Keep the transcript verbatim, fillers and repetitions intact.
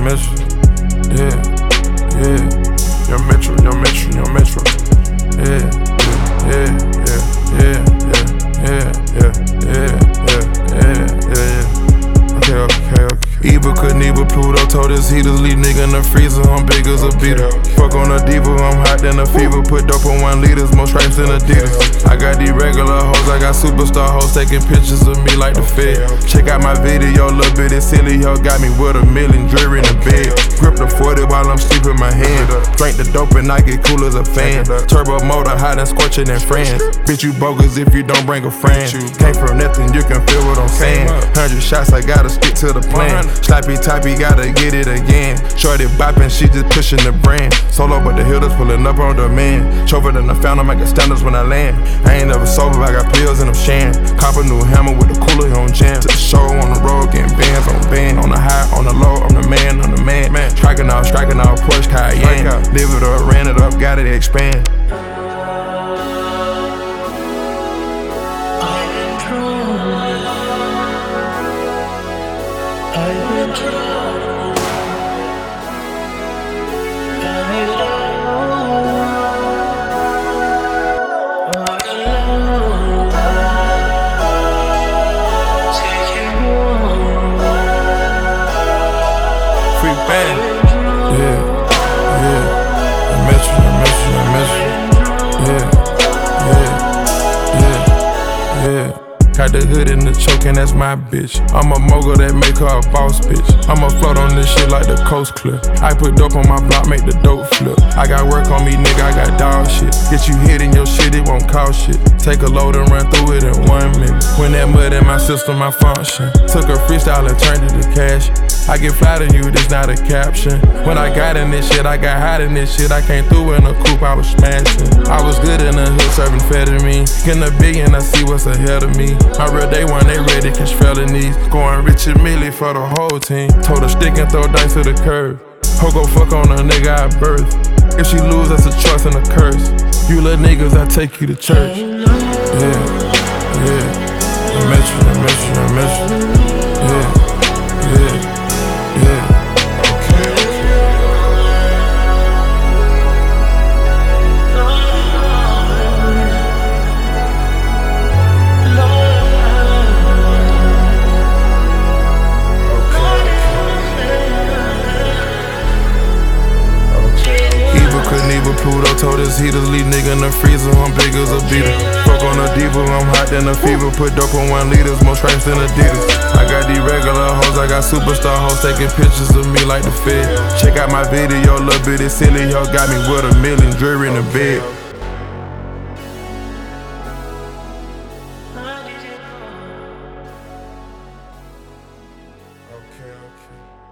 Metro. Yeah, yeah. Young Metro, Young Metro, Young Metro. Yeah, yeah, yeah, yeah, yeah, yeah, yeah, yeah, yeah, yeah, yeah. Okay, okay, okay. Eva couldn't even Pluto told his heaters, leave nigga in the freezer, I'm big as a beater. Fuck on a diva, I'm hot than a fever. Put dope on one liters, more stripes than Adidas. I got these regular hoes, I got superstar hoes taking pictures of me like the Fed. Check out my video, little bit of silly hoe got me with a million dreary in the bed. Grip the forty while I'm sleeping my hand. Drink the dope and I get cool as a fan. Turbo motor hot and scorching in France. Bitch, you bogus if you don't bring a friend. Came from nothing, you can feel what I'm saying. Hundred shots, I gotta stick to the plan. Slappy typey, gotta get it again. Shorty bopping, she just pushing the brand. Solo, but the hitters pulling up on demand. Chover than the fountain, I get standards when I land. I ain't never sober, I got pills and I'm shan. Cop a new hammer with the cooler on jam. To the show on the road, getting bands on band. On the high, on the low, I'm the man, I'm the man. man. Striking out, striking out, Porsche Cayenne. Live it up, ran it up, got it expand. Free band, yeah, yeah. I miss you, I miss you, I miss you. Yeah, yeah, yeah, yeah. Got the hood in the choke and that's my bitch. I'm a mogul that make her a boss bitch. I'ma float on this shit like the coast clip. I put dope on my block, make the dope flip. I got work on me, nigga, I got dog shit. Get you hit in your shit, it won't cost shit. Take a load and run through it in one minute. When that mud in my system, I function. Took a freestyle and turned it to cash. I get fly to you, this not a caption. When I got in this shit, I got hot in this shit. I came through in a coupe, I was smashing. I was good in the hood, serving amphetamine. Getting a billion, I see what's ahead of me. My real day one, they ready, catch felonies. Going Richard Millie for the whole team. Told her stick and throw dice to the curb. Ho go fuck on a nigga I birth. If she lose, that's a choice and a curse. You little niggas, I take you to church. Yeah, yeah. I miss you, I miss you, I miss you. Yeah, yeah. Yeah. Pluto told his heaters, leave nigga in the freezer, I'm big as a beater. Fuck on a diva, I'm hot than a fever. Put dope on one liters, more stripes than Adidas. I got these regular hoes, I got superstar hoes taking pictures of me like the Fed. Check out my video, little bit of silly hoe got me with a million dreary in the bed. Okay, okay.